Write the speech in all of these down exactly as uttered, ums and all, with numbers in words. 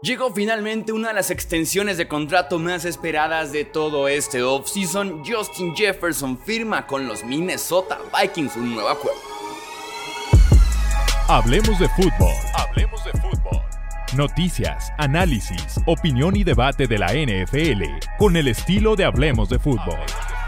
Llegó finalmente una de las extensiones de contrato más esperadas de todo este offseason. Justin Jefferson firma con los Minnesota Vikings un nuevo acuerdo. Hablemos de fútbol. Hablemos de fútbol. Noticias, análisis, opinión y debate de la N F L con el estilo de Hablemos de fútbol.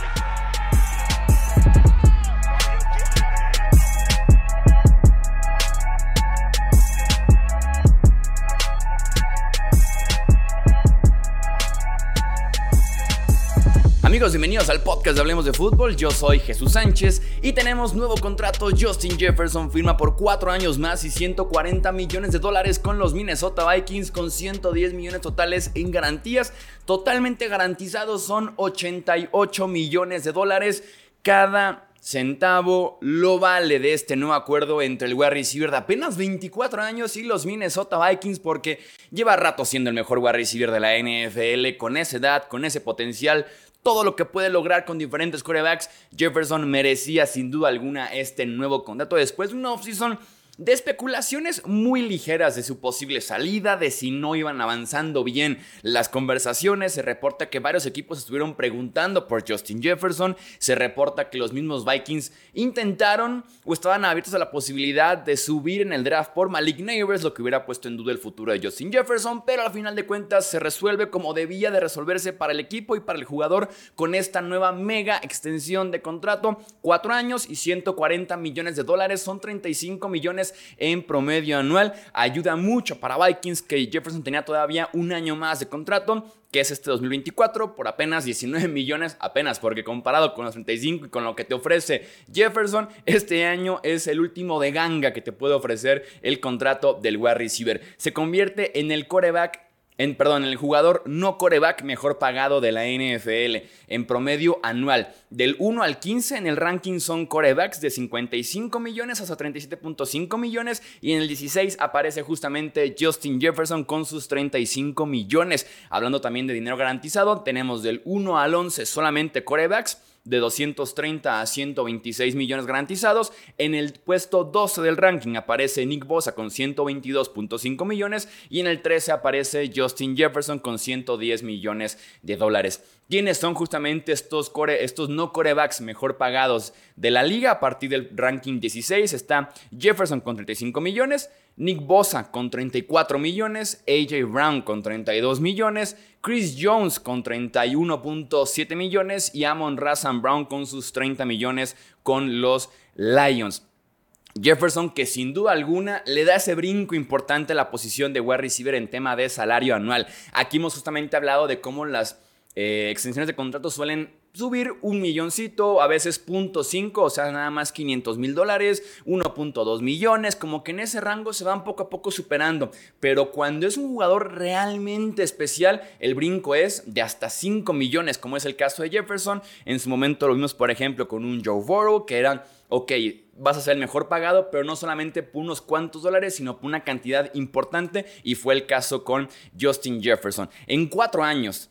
Amigos, bienvenidos al podcast de Hablemos de Fútbol. Yo soy Jesús Sánchez y tenemos nuevo contrato. Justin Jefferson firma por cuatro años más y ciento cuarenta millones de dólares con los Minnesota Vikings, con ciento diez millones totales en garantías. Totalmente garantizados son ochenta y ocho millones de dólares. Cada centavo lo vale de este nuevo acuerdo entre el wide receiver de apenas veinticuatro años y los Minnesota Vikings, porque lleva rato siendo el mejor wide receiver de la N F L. Con esa edad, con ese potencial, todo lo que puede lograr con diferentes quarterbacks, Jefferson merecía sin duda alguna este nuevo contrato después de una offseason de especulaciones muy ligeras de su posible salida, de si no iban avanzando bien las conversaciones. Se reporta que varios equipos estuvieron preguntando por Justin Jefferson. Se reporta que los mismos Vikings intentaron o estaban abiertos a la posibilidad de subir en el draft por Malik Neighbors, lo que hubiera puesto en duda el futuro de Justin Jefferson, pero al final de cuentas se resuelve como debía de resolverse para el equipo y para el jugador con esta nueva mega extensión de contrato. Cuatro años y ciento cuarenta millones de dólares, son treinta y cinco millones en promedio anual. Ayuda mucho para Vikings, que Jefferson tenía todavía un año más de contrato, que es este dos mil veinticuatro, por apenas diecinueve millones, apenas, porque comparado con los treinta y cinco y con lo que te ofrece Jefferson, este año es el último de ganga que te puede ofrecer el contrato del wide receiver. Se convierte en el quarterback En, perdón, el jugador no quarterback mejor pagado de la N F L en promedio anual. Del uno al quince en el ranking son quarterbacks de cincuenta y cinco millones hasta treinta y siete punto cinco millones, y en el dieciséis aparece justamente Justin Jefferson con sus treinta y cinco millones. Hablando también de dinero garantizado, tenemos del uno al once solamente quarterbacks de doscientos treinta a ciento veintiséis millones garantizados. En el puesto doce del ranking aparece Nick Bosa con ciento veintidós punto cinco millones y en el trece aparece Justin Jefferson con ciento diez millones de dólares. ¿Quiénes son justamente estos, core, estos no quarterbacks mejor pagados de la liga? A partir del ranking dieciséis está Jefferson con treinta y cinco millones, Nick Bosa con treinta y cuatro millones, A J Brown con treinta y dos millones, Chris Jones con treinta y uno punto siete millones y Amon-Ra Saint Brown con sus treinta millones con los Lions. Jefferson, que sin duda alguna le da ese brinco importante a la posición de wide receiver en tema de salario anual. Aquí hemos justamente hablado de cómo las eh, extensiones de contrato suelen subir un milloncito, a veces punto cinco, o sea, nada más quinientos mil dólares, uno punto dos millones, como que en ese rango se van poco a poco superando. Pero cuando es un jugador realmente especial, el brinco es de hasta cinco millones, como es el caso de Jefferson. En su momento lo vimos, por ejemplo, con un Joe Burrow, que eran, ok, vas a ser el mejor pagado, pero no solamente por unos cuantos dólares, sino por una cantidad importante, y fue el caso con Justin Jefferson. En cuatro años,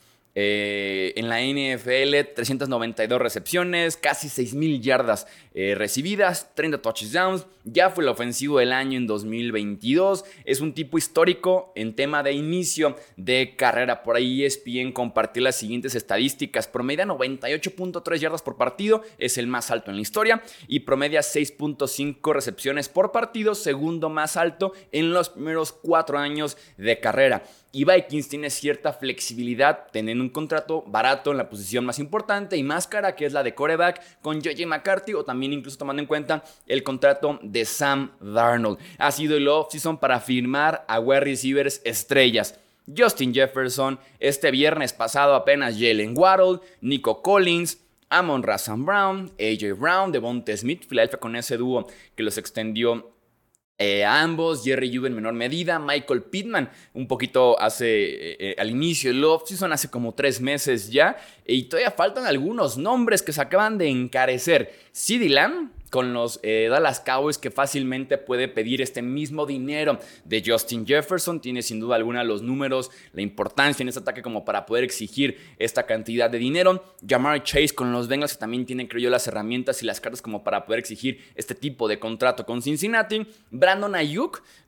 Eh, en la N F L, trescientas noventa y dos recepciones, casi seis mil yardas eh, recibidas, treinta touchdowns. Ya fue el ofensivo del año en dos mil veintidós. Es un tipo histórico en tema de inicio de carrera. Por ahí E S P N compartió las siguientes estadísticas. Promedia noventa y ocho punto tres yardas por partido, es el más alto en la historia. Y promedia seis punto cinco recepciones por partido, segundo más alto en los primeros cuatro años de carrera. Y Vikings tiene cierta flexibilidad, teniendo un contrato barato en la posición más importante y más cara, que es la de quarterback, con J J McCarthy, o también incluso tomando en cuenta el contrato de Sam Darnold. Ha sido el offseason para firmar a wide receivers estrellas. Justin Jefferson, este viernes pasado apenas Jalen Waddle, Nico Collins, Amon-Ra Saint Brown, A J Brown, Devonta Smith, Philadelphia con ese dúo que los extendió Eh, a ambos, Jerry Jeudy en menor medida, Michael Pittman un poquito hace, eh, al inicio del offseason, hace como tres meses ya, y todavía faltan algunos nombres que se acaban de encarecer. CeeDee Lamb con los eh, Dallas Cowboys, que fácilmente puede pedir este mismo dinero de Justin Jefferson. Tiene sin duda alguna los números, la importancia en este ataque como para poder exigir esta cantidad de dinero. Ja'Marr Chase con los Bengals, que también tienen, creo yo, las herramientas y las cartas como para poder exigir este tipo de contrato con Cincinnati. Brandon Ayuk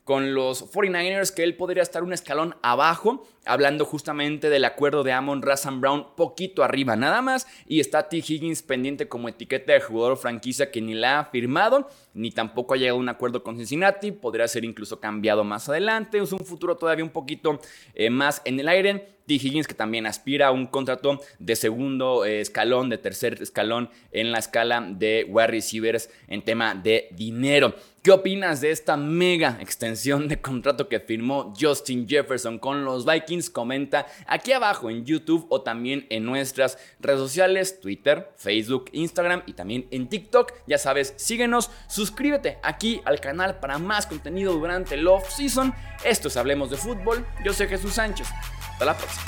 con los cuarenta y nueve ers que él podría estar un escalón abajo, hablando justamente del acuerdo de Amon-Ra Saint Brown poquito arriba nada más, y está T. Higgins pendiente como etiqueta de jugador franquicia que ni la ha firmado, ni tampoco ha llegado a un acuerdo con Cincinnati, podría ser incluso cambiado más adelante, es un futuro todavía un poquito eh, más en el aire. T. Higgins que también aspira a un contrato de segundo eh, escalón, de tercer escalón en la escala de wide receivers en tema de dinero. ¿Qué opinas de esta mega extensión de contrato que firmó Justin Jefferson con los Vikings? Comenta aquí abajo en YouTube o también en nuestras redes sociales, Twitter, Facebook, Instagram y también en TikTok. Ya sabes, síguenos, suscríbete aquí al canal para más contenido durante el off-season. Esto es Hablemos de Fútbol. Yo soy Jesús Sánchez. Hasta la próxima.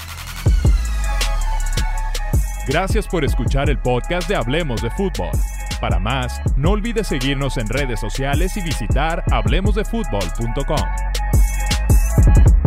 Gracias por escuchar el podcast de Hablemos de Fútbol. Para más, no olvides seguirnos en redes sociales y visitar hablemos de fútbol punto com.